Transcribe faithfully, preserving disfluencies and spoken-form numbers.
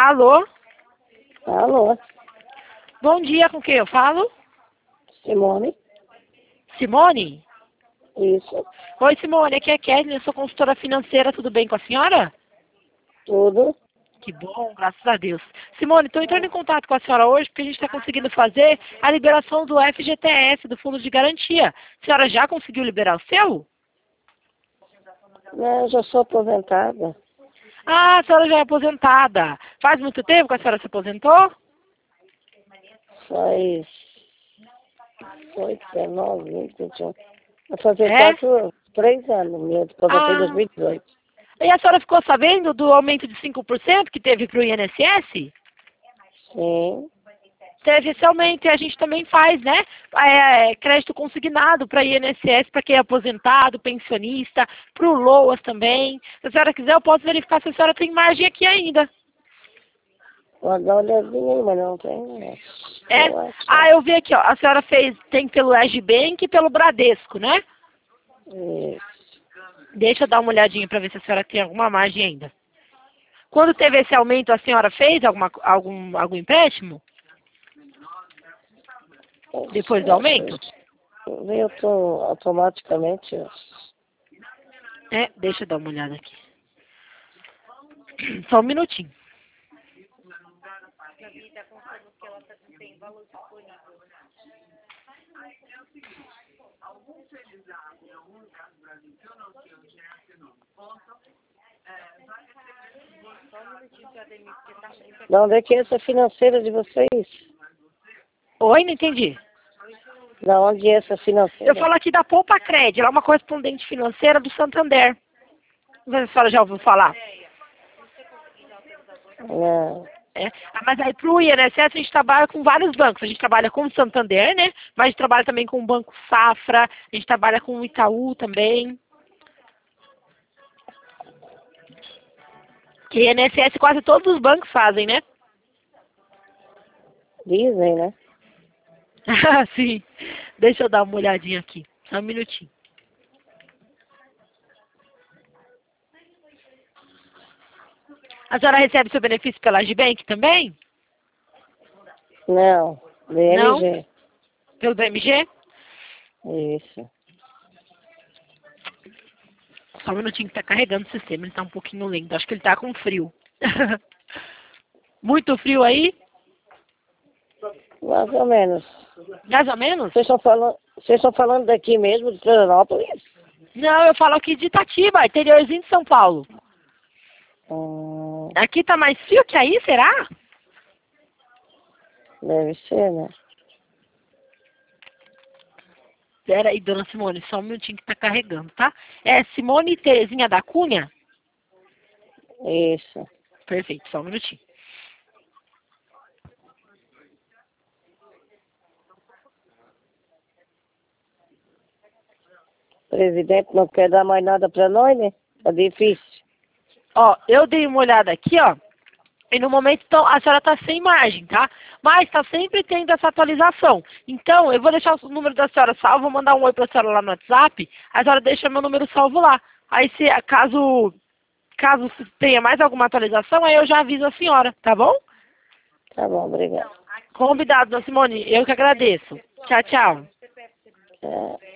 Alô? Alô? Bom dia, com quem eu falo? Simone? Simone? Isso. Oi, Simone, aqui é a Kelly, eu sou consultora financeira, tudo bem com a senhora? Tudo? Que bom, graças a Deus. Simone, estou entrando em contato com a senhora hoje porque a gente está conseguindo fazer a liberação do F G T S, do Fundo de Garantia. A senhora já conseguiu liberar o seu? Não, eu já sou aposentada. Ah, a senhora já é aposentada. Faz muito tempo que a senhora se aposentou? Faz oito, dezenove, vinte, vinte e um. Vai fazer É? quatro, três anos. Me aposentei em Ah. dois mil e dezoito. E a senhora ficou sabendo do aumento de cinco por cento que teve para o I N S S? Sim. Teve esse aumento e a gente também faz, né? É, crédito consignado para I N S S, para quem é aposentado, pensionista, para o LOAS também. Se a senhora quiser, eu posso verificar se a senhora tem margem aqui ainda. Vou dar uma olhadinha aí, mas não tem. Né? É? Eu acho. Ah, eu vi aqui, ó. A senhora fez, tem pelo Agibank e pelo Bradesco, né? Isso. Deixa eu dar uma olhadinha para ver se a senhora tem alguma margem ainda. Quando teve esse aumento, a senhora fez alguma, algum, algum empréstimo? Depois do aumento? Eu tô automaticamente. É, deixa eu dar uma olhada aqui. Só um minutinho. De onde é que é essa financeira de vocês? Oi, não entendi. Da onde é essa financeira? Eu falo aqui da Poupa Cred, ela é uma correspondente financeira do Santander. Não sei se a senhora já ouviu falar. Não. É. Ah, mas aí para o I N S S a gente trabalha com vários bancos. A gente trabalha com o Santander, né? Mas a gente trabalha também com o Banco Safra, a gente trabalha com o Itaú também. Que I N S S quase todos os bancos fazem, né? Dizem, né? Ah, sim. Deixa eu dar uma olhadinha aqui. Só um minutinho. A senhora recebe seu benefício pela Agibank também? Não. B M G. Não? Pelo B M G? Isso. Só um minutinho que tá carregando o sistema, ele tá um pouquinho lento. Acho que ele tá com frio. Muito frio aí? Mais ou menos. Mais ou menos? Vocês estão falando, vocês estão falando daqui mesmo, de Florianópolis? Não, eu falo aqui de Itatiba, interiorzinho de São Paulo. Hum, Aqui tá mais frio que aí, será? deve ser, né? Pera aí, dona Simone, só um minutinho que tá carregando, tá? É Simone Terezinha da Cunha? Isso. Perfeito, só um minutinho. O presidente não quer dar mais nada pra nós, né? Tá difícil. Ó, eu dei uma olhada aqui, ó. E no momento, então, a senhora está sem margem, tá? Mas está sempre tendo essa atualização. Então, eu vou deixar o número da senhora salvo, vou mandar um oi para a senhora lá no WhatsApp, a senhora deixa meu número salvo lá. Aí, se caso, caso tenha mais alguma atualização, aí eu já aviso a senhora, tá bom? Tá bom, obrigado. Convidado, dona Simone, eu que agradeço. Tchau, tchau. É.